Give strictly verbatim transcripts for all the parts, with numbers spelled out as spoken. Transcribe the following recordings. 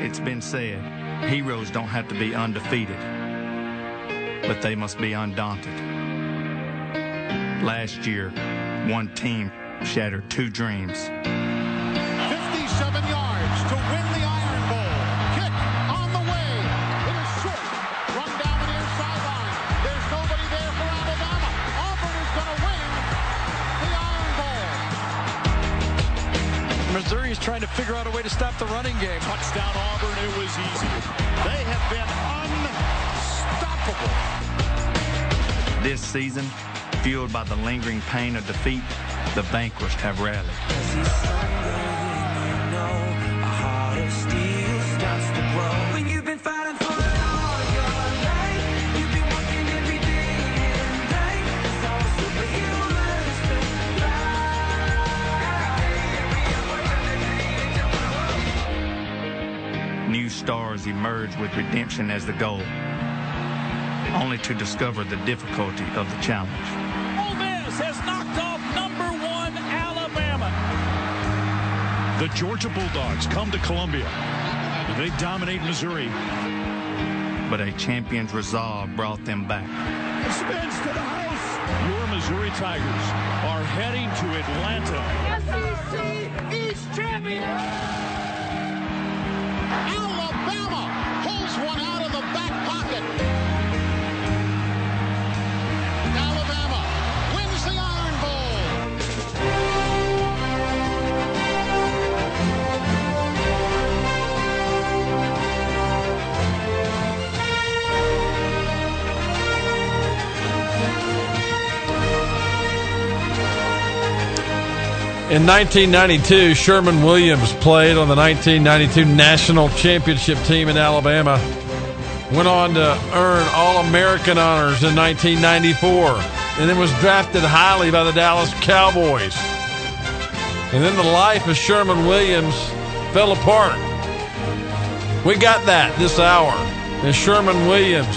It's been said, heroes don't have to be undefeated, but they must be undaunted. Last year, one team shattered two dreams. fifty-seven yards to win the Iron Bowl. Kick on the way. It is short. Run down the near sideline. There's nobody there for Alabama. Auburn is going to win the Iron Bowl. Missouri is trying to figure out a way to stop the running game. Touchdown Auburn. It was easy. They have been unstoppable. This season, fueled by the lingering pain of defeat, the vanquished have rallied. New stars emerge with redemption as the goal, only to discover the difficulty of the challenge. Ole Miss has knocked off number one Alabama. The Georgia Bulldogs come to Columbia. They dominate Missouri. But a champion's resolve brought them back. Spins to the house. Your Missouri Tigers are heading to Atlanta. S E C East champion. Alabama pulls one out of the back pocket. Alabama wins the Iron Bowl. In nineteen ninety-two, Sherman Williams played on the nineteen ninety-two National Championship team in Alabama. Went on to earn All-American honors in nineteen ninety-four, and then was drafted highly by the Dallas Cowboys. And then the life of Sherman Williams fell apart. We got that this hour. And Sherman Williams,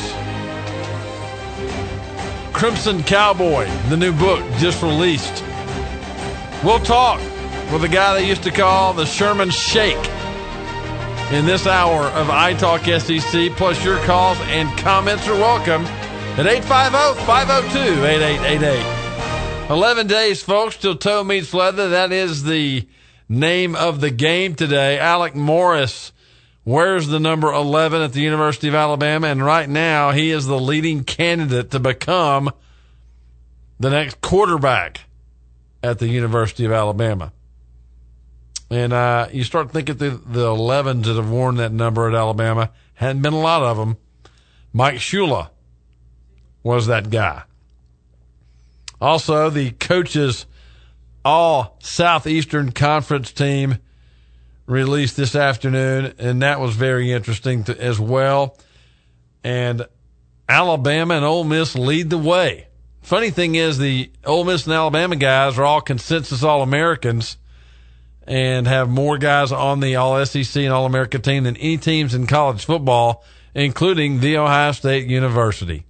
Crimson Cowboy, the new book just released. We'll talk with the guy they used to call the Sherman Shake in this hour of iTalk S E C. Plus, your calls and comments are welcome at eight five zero, five zero two, eight eight eight eight. eleven days, folks, till toe meets leather. That is the name of the game today. Alec Morris wears the number eleven at the University of Alabama, and right now he is the leading candidate to become the next quarterback at the University of Alabama. And uh, you start thinking the, the elevens that have worn that number at Alabama. Hadn't been a lot of them. Mike Shula was that guy. Also, the coaches' all Southeastern Conference team released this afternoon, and that was very interesting to, as well. And Alabama and Ole Miss lead the way. Funny thing is, the Ole Miss and Alabama guys are all consensus All-Americans and have more guys on the All-S E C and All-America team than any teams in college football, including The Ohio State University.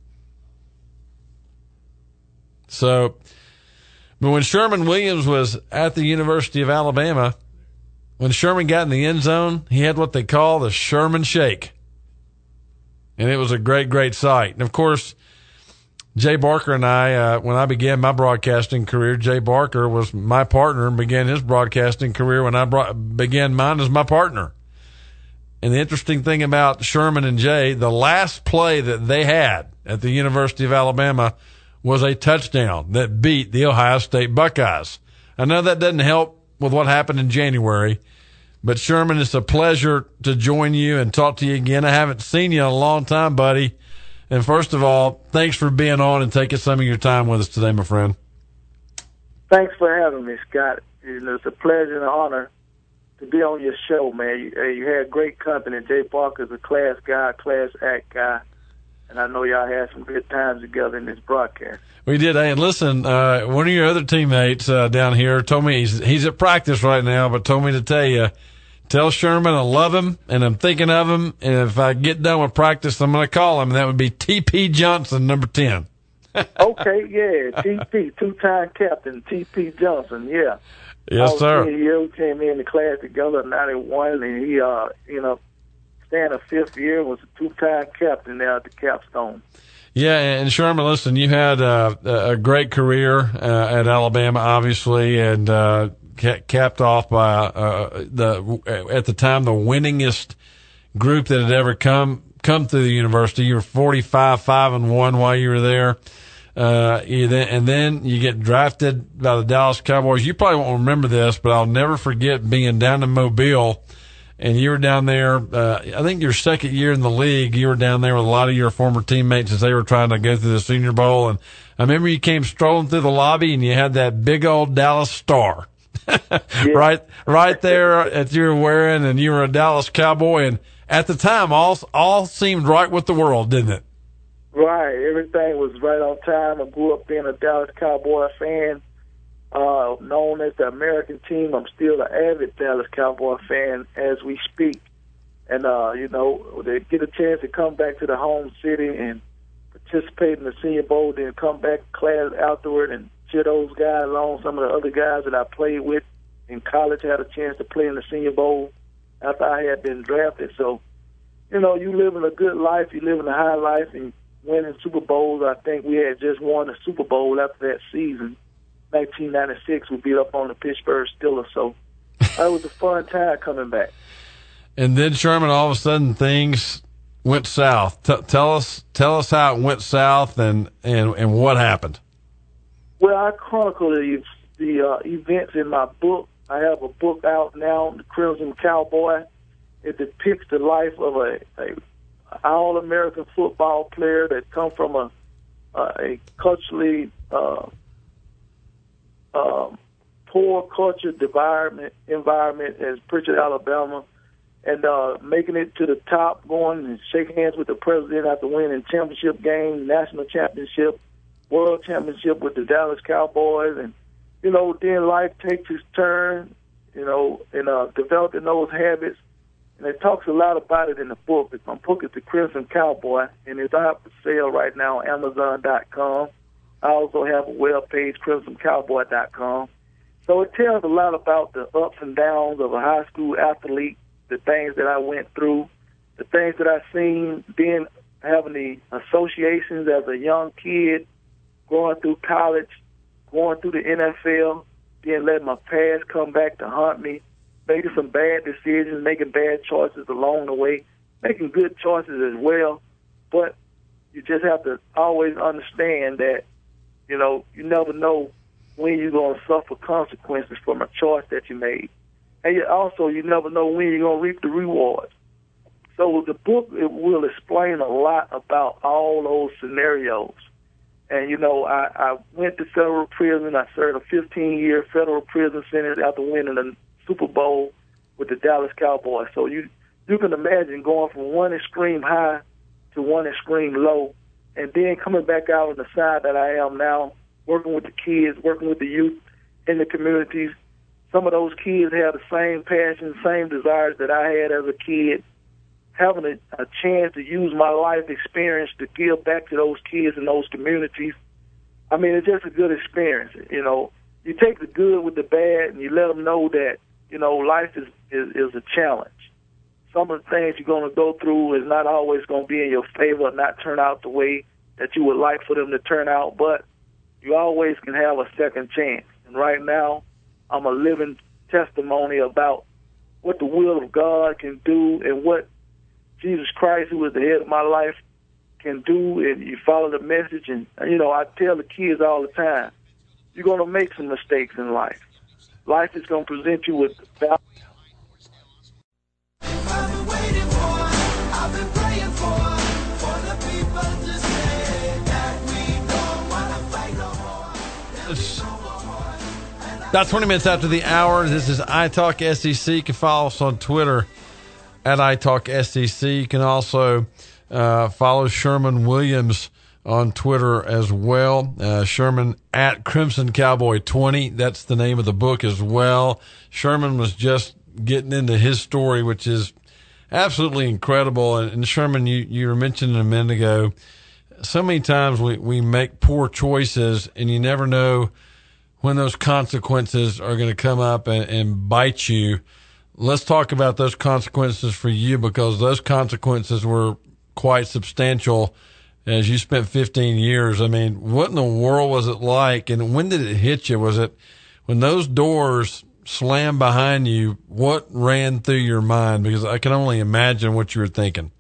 So, but when Sherman Williams was at the University of Alabama, when Sherman got in the end zone, he had what they call the Sherman Shake. And it was a great, great sight. And, of course, Jay Barker and I, uh, when I began my broadcasting career, Jay Barker was my partner and began his broadcasting career when I brought, began mine as my partner. And the interesting thing about Sherman and Jay, the last play that they had at the University of Alabama was a touchdown that beat the Ohio State Buckeyes. I know that doesn't help with what happened in January, but Sherman, it's a pleasure to join you and talk to you again. I haven't seen you in a long time, buddy. And first of all, thanks for being on and taking some of your time with us today, my friend. Thanks for having me, Scott. It's a pleasure and an honor to be on your show, man. You, you had great company. Jay Barker's a class guy, class act guy, and I know y'all had some good times together in this broadcast. We did. Hey, and listen, uh, one of your other teammates uh, down here told me he's, he's at practice right now, but told me to tell you, tell Sherman I love him, and I'm thinking of him, and if I get done with practice, I'm going to call him, and that would be T P Johnson, number ten. Okay, yeah, T P, two-time captain, T P Johnson, yeah. Yes, sir. He came in the class together in ninety-one, and he, uh, you know, staying a fifth year, was a two-time captain there at the Capstone. Yeah, and Sherman, listen, you had uh, a great career uh, at Alabama, obviously, and uh, ca- capped off by uh, the at the time the winningest group that had ever come come through the university. You were forty-five, five and one while you were there. Uh, you then, and then you get drafted by the Dallas Cowboys. You probably won't remember this, but I'll never forget being down in Mobile, and you were down there. Uh, I think your second year in the league, you were down there with a lot of your former teammates as they were trying to go through the Senior Bowl. And I remember you came strolling through the lobby, and you had that big old Dallas star yeah. right, right there that you were wearing, and you were a Dallas Cowboy. And at the time, all all seemed right with the world, didn't it? Right. Everything was right on time. I grew up being a Dallas Cowboy fan, uh, known as the American team. I'm still an avid Dallas Cowboy fan as we speak. And, uh, you know, they get a chance to come back to the home city and participate in the Senior Bowl, then come back class afterward and cheer those guys along. Some of the other guys that I played with in college had a chance to play in the Senior Bowl after I had been drafted. So, you know, you living a good life, you living a high life, and winning Super Bowls. I think we had just won a Super Bowl after that season. nineteen ninety-six, we beat up on the Pittsburgh Steelers. So that was a fun time coming back. And then, Sherman, all of a sudden things went south. T- tell us tell us how it went south and, and, and what happened. Well, I chronicle the, the uh, events in my book. I have a book out now, The Crimson Cowboy. It depicts the life of a, a All-American football player that come from a uh, a culturally uh, uh, poor cultured environment environment as Pritchard, Alabama, and uh, making it to the top, going and shaking hands with the president after winning championship game, national championship, world championship with the Dallas Cowboys, and you know then life takes its turn, you know, and uh, developing those habits. And it talks a lot about it in the book. My book is The Crimson Cowboy, and it's out for sale right now on Amazon dot com. I also have a web page, crimson cowboy dot com. So it tells a lot about the ups and downs of a high school athlete, the things that I went through, the things that I've seen, being having the associations as a young kid, going through college, going through the N F L, then letting my past come back to haunt me, making some bad decisions, making bad choices along the way, making good choices as well. But you just have to always understand that, you know, you never know when you're going to suffer consequences from a choice that you made. And you also, you never know when you're going to reap the rewards. So the book, it will explain a lot about all those scenarios. And, you know, I, I went to federal prison. I served a fifteen-year federal prison sentence after winning a Super Bowl with the Dallas Cowboys. So you you can imagine going from one extreme high to one extreme low, and then coming back out on the side that I am now, working with the kids, working with the youth in the communities. Some of those kids have the same passion, same desires that I had as a kid. Having a, a chance to use my life experience to give back to those kids in those communities. I mean, it's just a good experience. You know, you take the good with the bad, and you let them know that, you know, life is, is, is a challenge. Some of the things you're going to go through is not always going to be in your favor, not turn out the way that you would like for them to turn out, but you always can have a second chance. And right now, I'm a living testimony about what the will of God can do and what Jesus Christ, who is the head of my life, can do, and you follow the message. And, you know, I tell the kids all the time, you're going to make some mistakes in life. Life is going to present you with value. About twenty minutes after the hour, this is iTalk S E C. You can follow us on Twitter at iTalk S E C. You can also uh, follow Sherman Williams on Twitter as well. Uh, Sherman at Crimson Cowboy twenty. That's the name of the book as well. Sherman was just getting into his story, which is absolutely incredible. And, and Sherman, you, you were mentioning a minute ago, so many times we, we make poor choices and you never know when those consequences are going to come up and, and bite you. let's talk about those consequences for you, because those consequences were quite substantial as you spent fifteen years. I mean, what in the world was it like, and when did it hit you? Was it when those doors slammed behind you? What ran through your mind? Because I can only imagine what you were thinking.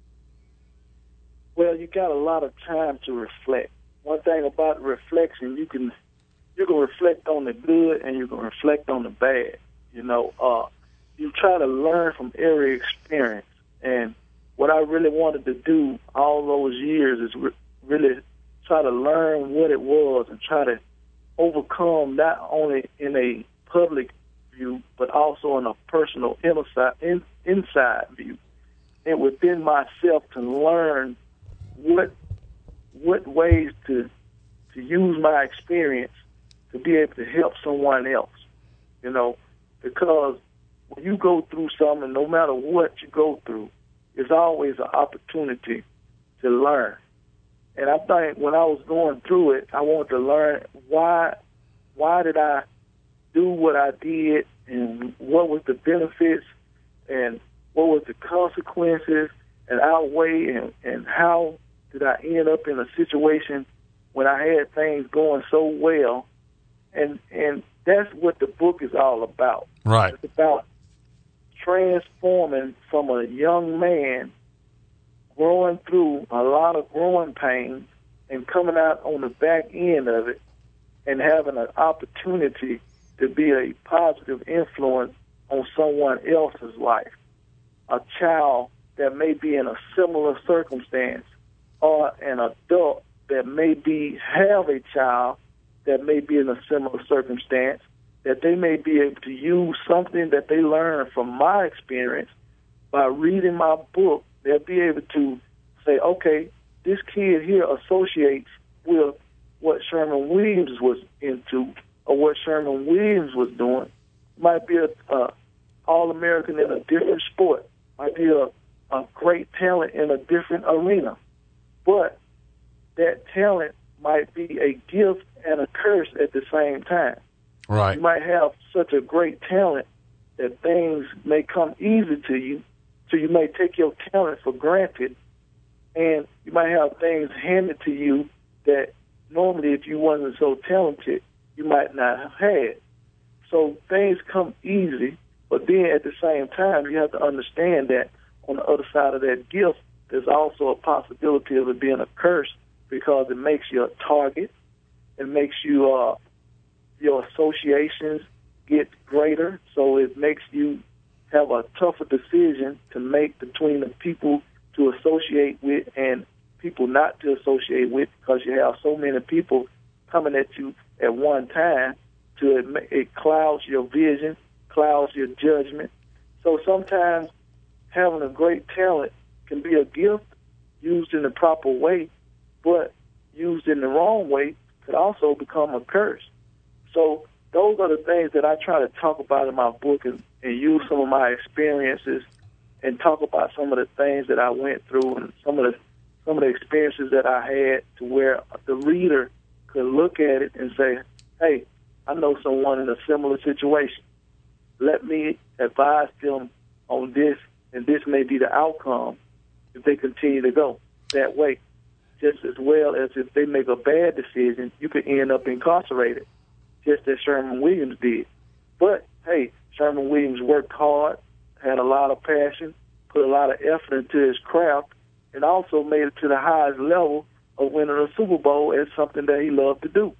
Well, you got a lot of time to reflect. One thing about reflection, you can you can reflect on the good and you can reflect on the bad. You know, uh, you try to learn from every experience. And what I really wanted to do all those years is re- really try to learn what it was and try to overcome, not only in a public view, but also in a personal inside, in, inside view, and within myself to learn what what ways to to use my experience to be able to help someone else. You know, because when you go through something, no matter what you go through, there's always an opportunity to learn. And I think when I was going through it, I wanted to learn why why did I do what I did, and what was the benefits, and what was the consequences, and outweigh, and, and how did I end up in a situation when I had things going so well. And and that's what the book is all about. Right. It's about transforming from a young man growing through a lot of growing pains and coming out on the back end of it and having an opportunity to be a positive influence on someone else's life, a child that may be in a similar circumstance, or an adult that may be have a child that may be in a similar circumstance, that they may be able to use something that they learned from my experience by reading my book. They'll be able to say, okay, this kid here associates with what Sherman Williams was into or what Sherman Williams was doing. Might be a, a All-American in a different sport. Might be a, a great talent in a different arena. But that talent might be a gift and a curse at the same time. Right. You might have such a great talent that things may come easy to you, so you may take your talent for granted, and you might have things handed to you that normally if you wasn't so talented, you might not have had. So things come easy, but then at the same time, you have to understand that on the other side of that gift, there's also a possibility of it being a curse, because it makes you a target. It makes you uh, your associations get greater, so it makes you have a tougher decision to make between the people to associate with and people not to associate with, because you have so many people coming at you at one time. To it, it clouds your vision, clouds your judgment. So sometimes having a great talent can be a gift used in the proper way, but used in the wrong way could also become a curse. So those are the things that I try to talk about in my book, and, and use some of my experiences and talk about some of the things that I went through and some of the some of the experiences that I had, to where the reader could look at it and say, hey, I know someone in a similar situation. Let me advise them on this, and this may be the outcome if they continue to go that way. Just as well as if they make a bad decision, you could end up incarcerated, just as Sherman Williams did. But, hey, Sherman Williams worked hard, had a lot of passion, put a lot of effort into his craft, and also made it to the highest level of winning a Super Bowl as something that he loved to do.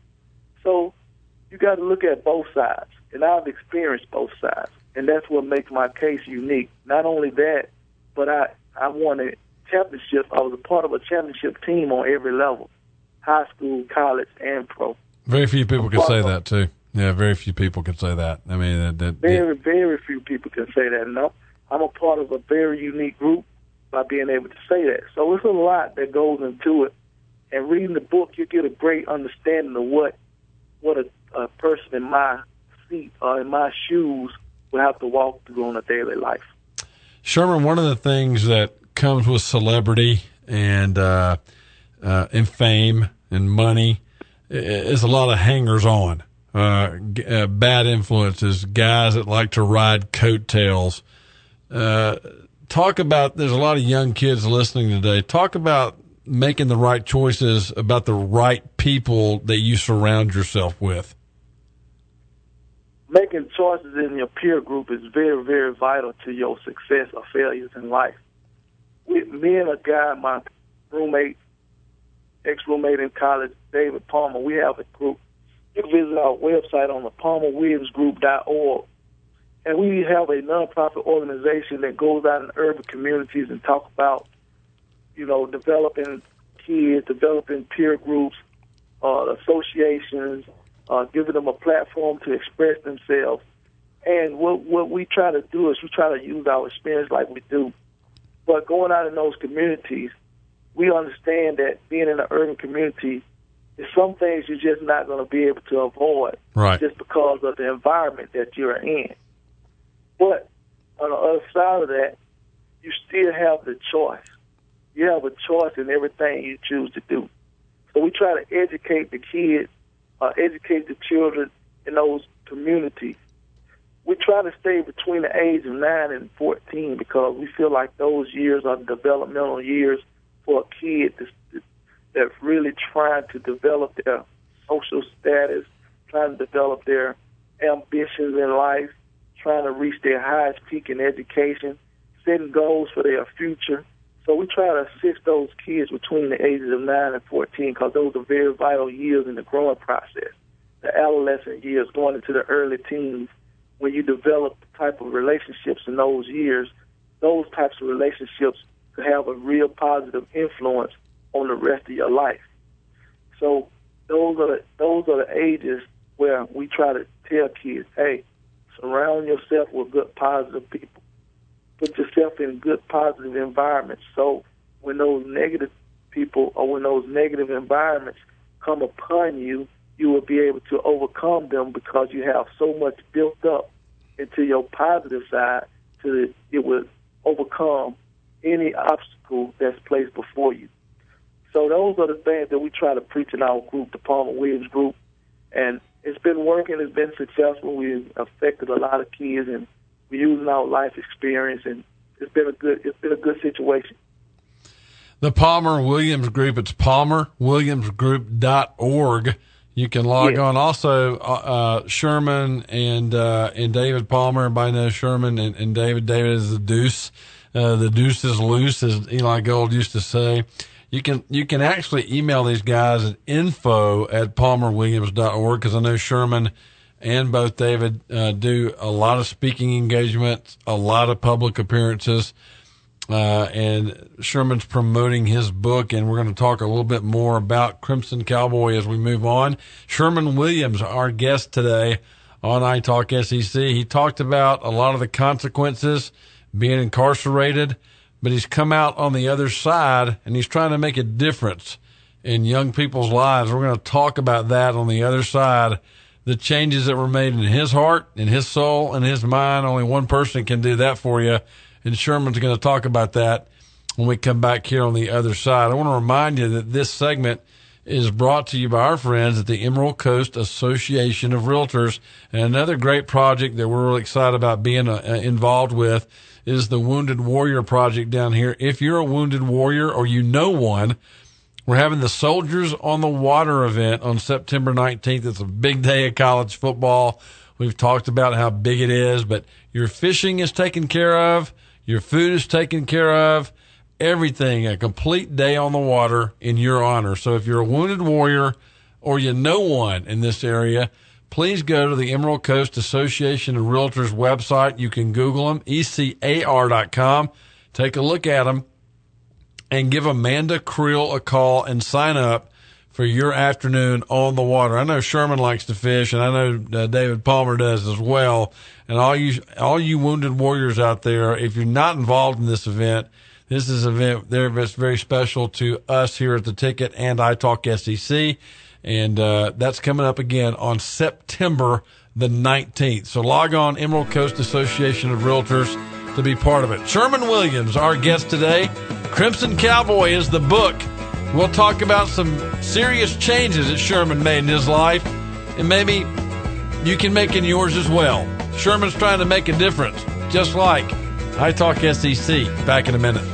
So you got to look at both sides, and I've experienced both sides, and that's what makes my case unique. Not only that, but I, I won a championship. I was a part of a championship team on every level, high school, college, and pro. Very few people can say that, too. Yeah, very few people can say that. I mean, that, that, very, yeah. very few people can say that. No, I'm a part of a very unique group by being able to say that. So it's a lot that goes into it. And reading the book, you get a great understanding of what what a, a person in my seat or in my shoes would have to walk through on a daily life. Sherman, one of the things that comes with celebrity and uh, uh, and fame and money is a lot of hangers-on. uh, g- uh, bad influences, guys that like to ride coattails. Uh, talk about, there's a lot of young kids listening today. Talk about making the right choices, about the right people that you surround yourself with. Making choices in your peer group is very, very vital to your success or failures in life. With me and a guy, my roommate, ex-roommate in college, David Palmer, we have a group. You can visit our website on the palmer williams group dot org. And we have a nonprofit organization that goes out in urban communities and talk about, you know, developing kids, developing peer groups, uh, associations, uh, giving them a platform to express themselves. And what what we try to do is we try to use our experience like we do. But going out in those communities, we understand that being in an urban community, there's some things you're just not going to be able to avoid, right, just because of the environment that you're in. But on the other side of that, you still have the choice. You have a choice in everything you choose to do. So we try to educate the kids, uh, educate the children in those communities. We try to stay between the age of nine and fourteen because we feel like those years are developmental years for a kid that's, that's really trying to develop their social status, trying to develop their ambitions in life, trying to reach their highest peak in education, setting goals for their future. So we try to assist those kids between the ages of nine and fourteen because those are very vital years in the growing process. The adolescent years going into the early teens, when you develop the type of relationships in those years, those types of relationships could have a real positive influence on the rest of your life. So those are the, those are the ages where we try to tell kids, hey, surround yourself with good, positive people. Put yourself in good, positive environments. So when those negative people or when those negative environments come upon you, you will be able to overcome them because you have so much built up into your positive side so that it will overcome any obstacle that's placed before you. So those are the things that we try to preach in our group, the Palmer Williams Group. And it's been working. It's been successful. We've affected a lot of kids, and we're using our life experience, and it's been a good, it's been a good situation. The Palmer Williams Group, it's palmer williams group dot org. You can log yeah. on. Also, uh, Sherman and, uh, and David Palmer, everybody knows Sherman and, and David. David is the deuce. Uh, the deuce is loose, as Eli Gold used to say. You can, you can actually email these guys at info at palmer williams dot org because I know Sherman and both David, uh, do a lot of speaking engagements, a lot of public appearances. Uh, and Sherman's promoting his book, and we're going to talk a little bit more about Crimson Cowboy as we move on. Sherman Williams, our guest today on iTalk S E C. He talked about a lot of the consequences being incarcerated, but he's come out on the other side, and he's trying to make a difference in young people's lives. We're going to talk about that on the other side, the changes that were made in his heart, in his soul, and his mind. Only one person can do that for you. And Sherman's going to talk about that when we come back here on the other side. I want to remind you that this segment is brought to you by our friends at the Emerald Coast Association of Realtors. And another great project that we're really excited about being uh, involved with is the Wounded Warrior Project down here. If you're a wounded warrior or you know one, we're having the Soldiers on the Water event on September nineteenth. It's a big day of college football. We've talked about how big it is, but your fishing is taken care of. Your food is taken care of, everything, a complete day on the water in your honor. So if you're a wounded warrior or you know one in this area, please go to the Emerald Coast Association of Realtors website. You can Google them, E C A R dot com. Take a look at them and give Amanda Creel a call and sign up for your afternoon on the water. I know Sherman likes to fish, and I know uh, David Palmer does as well. And all you, all you wounded warriors out there, if you're not involved in this event, this is an event there that's very special to us here at the Ticket and iTalk S E C. And, uh, that's coming up again on September the nineteenth. So log on, Emerald Coast Association of Realtors, to be part of it. Sherman Williams, our guest today. Crimson Cowboy is the book. We'll talk about some serious changes that Sherman made in his life and maybe you can make in yours as well. Sherman's trying to make a difference, just like I Talk S E C. Back in a minute.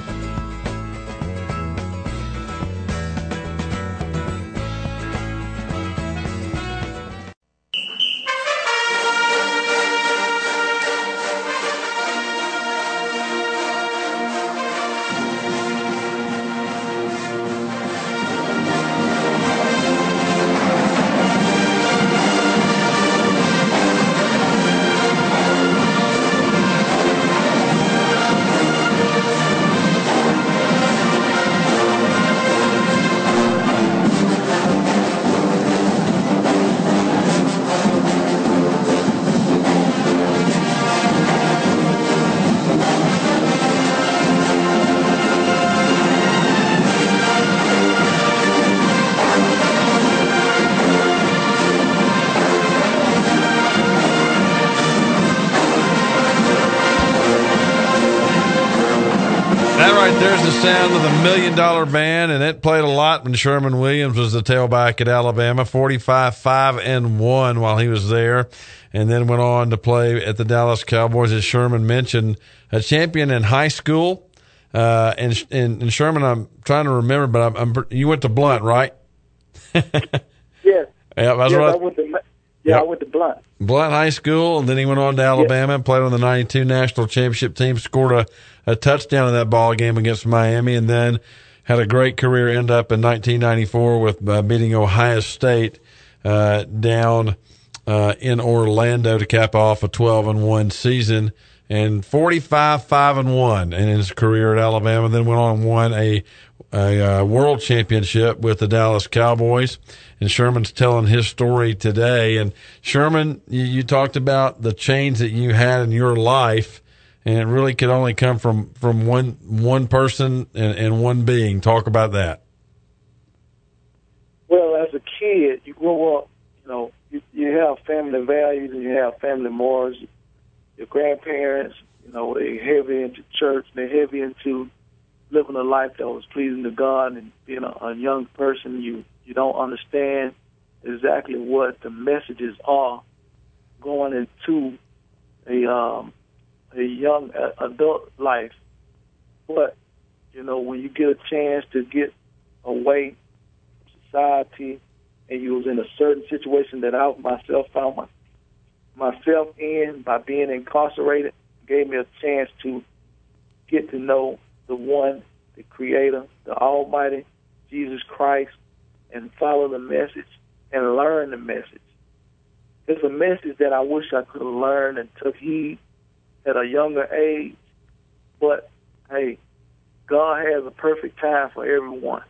There's the sound of the Million Dollar Band, and it played a lot when Sherman Williams was the tailback at Alabama, forty-five five and one while he was there, and then went on to play at the Dallas Cowboys, as Sherman mentioned, a champion in high school. Uh, and, and, and Sherman, I'm trying to remember, but I'm, I'm you went to Blount, right? Yes. Yeah, that's yes, right. I went to, yeah, yep. I went to Blount. Blount High School, and then he went on to Alabama and played on the ninety-two national championship team, scored a, a touchdown in that ball game against Miami, and then had a great career, end up in nineteen ninety-four with uh, beating Ohio State uh, down uh, in Orlando to cap off a twelve and one season, and forty-five five and one in his career at Alabama. Then went on and won a, a uh, world championship with the Dallas Cowboys. And Sherman's telling his story today. And Sherman, you, you talked about the change that you had in your life, and it really could only come from, from one one person and, and one being. Talk about that. Well, as a kid, you grow up, you know, you, you have family values and you have family morals. Your grandparents, you know, they're heavy into church, they're heavy into living a life that was pleasing to God, and being a, a young person, you You don't understand exactly what the messages are going into a um, a young adult life. But, you know, when you get a chance to get away from society, and you was in a certain situation that I myself found my, myself in by being incarcerated, gave me a chance to get to know the one, the Creator, the Almighty, Jesus Christ, and follow the message and learn the message. It's a message that I wish I could have learned and took heed at a younger age. But, hey, God has a perfect time for everyone.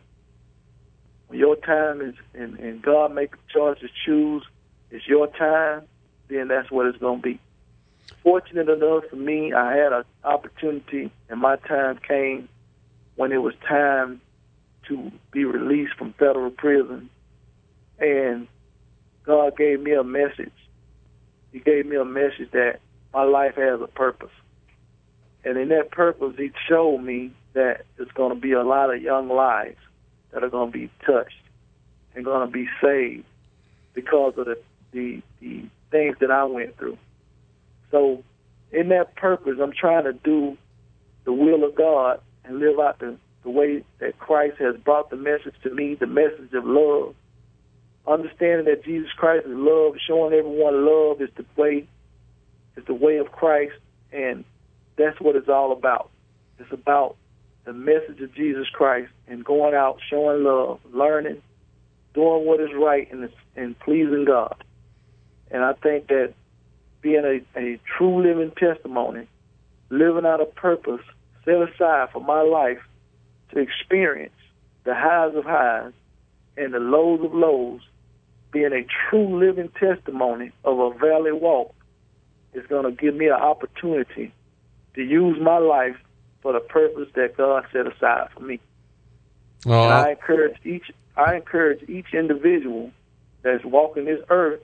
When your time is, and, and God make a choice to choose, it's your time, then that's what it's going to be. Fortunate enough for me, I had an opportunity, and my time came when it was time to be released from federal prison. And God gave me a message. He gave me a message that my life has a purpose. And in that purpose, he showed me that there's going to be a lot of young lives that are going to be touched and going to be saved because of the, the, the things that I went through. So in that purpose, I'm trying to do the will of God and live out the the way that Christ has brought the message to me, the message of love. Understanding that Jesus Christ is love, showing everyone love is the way, is the way of Christ, and that's what it's all about. It's about the message of Jesus Christ and going out, showing love, learning, doing what is right, and, and pleasing God. And I think that being a, a true living testimony, living out a purpose set aside for my life, to experience the highs of highs and the lows of lows, being a true living testimony of a valley walk, is going to give me an opportunity to use my life for the purpose that God set aside for me. Well, and I encourage each I encourage each individual that's walking this earth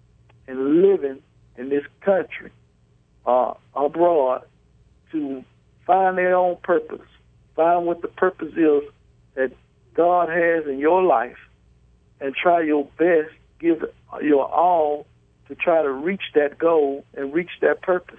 and living in this country uh, abroad to find their own purpose. Find what the purpose is that God has in your life, and try your best, give your all to try to reach that goal and reach that purpose.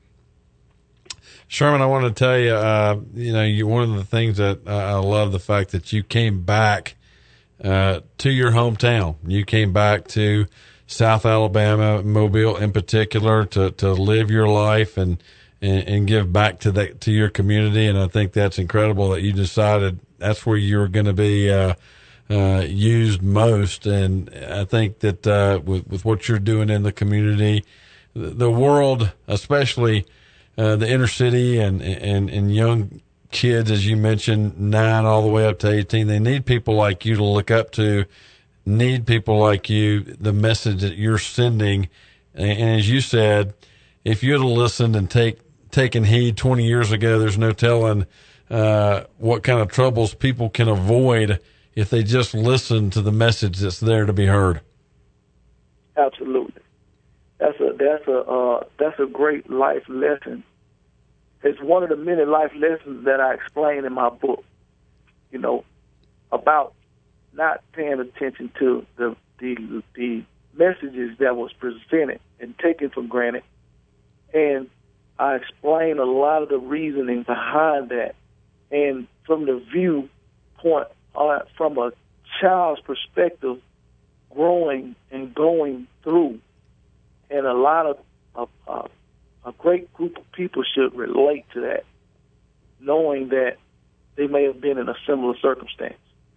Sherman, I want to tell you, uh, you know, you one of the things that uh, I love the fact that you came back uh, to your hometown. You came back to South Alabama, Mobile in particular, to, to live your life and, and, and give back to that, to your community. And I think that's incredible that you decided that's where you were going to be, uh, uh, used most. And I think that, uh, with, with what you're doing in the community, the world, especially, uh, the inner city and, and, and young kids, as you mentioned, nine all the way up to eighteen, they need people like you to look up to. Need people like you, the message that you're sending. And as you said, if you'd have listened and take, taken heed twenty years ago, there's no telling, uh, what kind of troubles people can avoid if they just listen to the message that's there to be heard. Absolutely. That's a, that's a, uh, that's a great life lesson. It's one of the many life lessons that I explain in my book, you know, about not paying attention to the, the the messages that was presented and taken for granted. And I explain a lot of the reasoning behind that. And from the viewpoint, uh, from a child's perspective, growing and going through. And a lot of, of uh, a great group of people should relate to that, knowing that they may have been in a similar circumstance.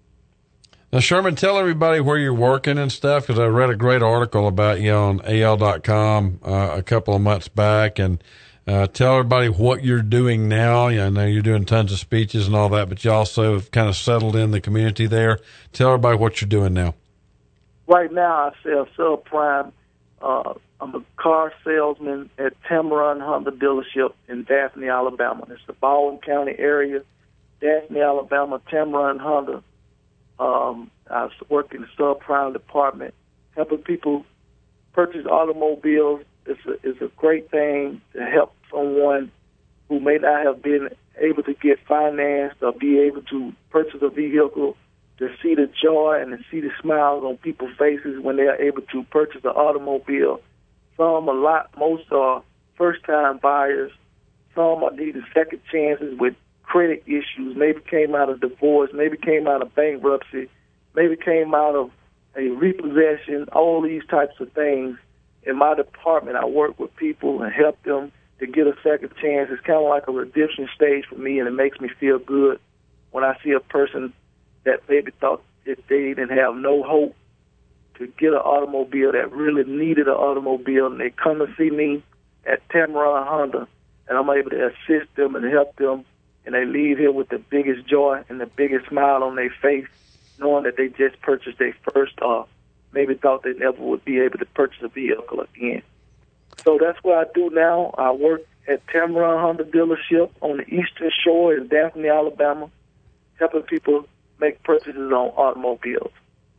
Now, Sherman, tell everybody where you're working and stuff, because I read a great article about you on A L dot com uh, a couple of months back, and uh, tell everybody what you're doing now. I know you're doing tons of speeches and all that, but you also have kind of settled in the community there. Tell everybody what you're doing now. Right now, I sell subprime. Uh, I'm a car salesman at Tamarron Honda dealership in Daphne, Alabama. It's the Baldwin County area, Daphne, Alabama, Tamarron Honda. Um, I work in the subprime department, helping people purchase automobiles. It's a, it's a great thing to help someone who may not have been able to get financed or be able to purchase a vehicle, to see the joy and to see the smiles on people's faces when they are able to purchase an automobile. Some, a lot, most are first-time buyers. Some are needing second chances with credit issues, maybe came out of divorce, maybe came out of bankruptcy, maybe came out of a repossession, all these types of things. In my department, I work with people and help them to get a second chance. It's kind of like a redemption stage for me, and it makes me feel good when I see a person that maybe thought if they didn't have no hope to get an automobile, that really needed an automobile, and they come to see me at Tamarron Honda, and I'm able to assist them and help them, and they leave here with the biggest joy and the biggest smile on their face, knowing that they just purchased their first, uh, maybe thought they never would be able to purchase a vehicle again. So that's what I do now. I work at Tamarron Honda dealership on the Eastern Shore in Daphne, Alabama, helping people make purchases on automobiles.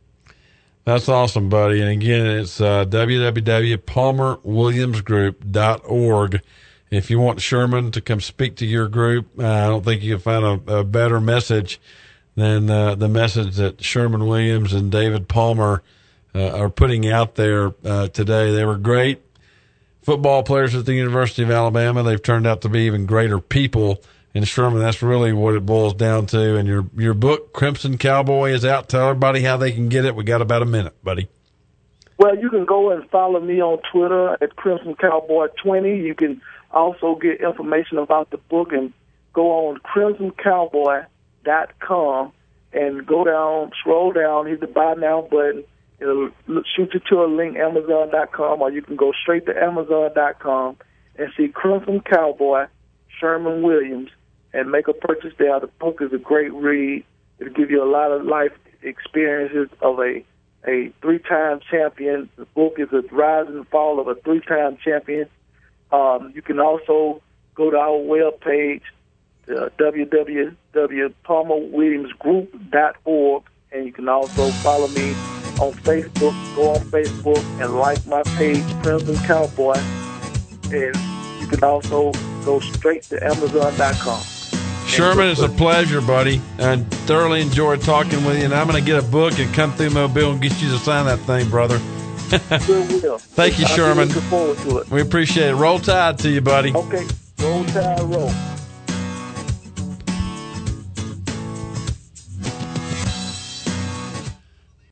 That's awesome, buddy. And again, it's uh, w w w dot palmer williams group dot org. If you want Sherman to come speak to your group, uh, I don't think you can find a, a better message than uh, the message that Sherman Williams and David Palmer uh, are putting out there uh, today. They were great football players at the University of Alabama. They've turned out to be even greater people. And Sherman, that's really what it boils down to. And your your book, Crimson Cowboy, is out. Tell everybody how they can get it. We got about a minute, buddy. Well, you can go and follow me on Twitter at Crimson Cowboy twenty. You can also get information about the book and go on crimson cowboy dot com and go down, scroll down, hit the buy now button. It'll shoot you to a link, amazon dot com, or you can go straight to amazon dot com and see Crimson Cowboy, Sherman Williams, and make a purchase there. The book is a great read. It'll give you a lot of life experiences of a a three-time champion. The book is a rise and fall of a three-time champion. Um, you can also go to our webpage, uh, w w w dot palmer williams group dot org, and you can also follow me on Facebook. Go on Facebook and like my page, Crimson Cowboy, and you can also go straight to amazon dot com. Sherman, it's a pleasure, buddy. I thoroughly enjoyed talking with you, and I'm going to get a book and come through Mobile and get you to sign that thing, brother. Goodwill. Thank you, Sherman. I'm looking forward to it. We appreciate it. Roll Tide to you, buddy. Okay. Roll Tide, roll.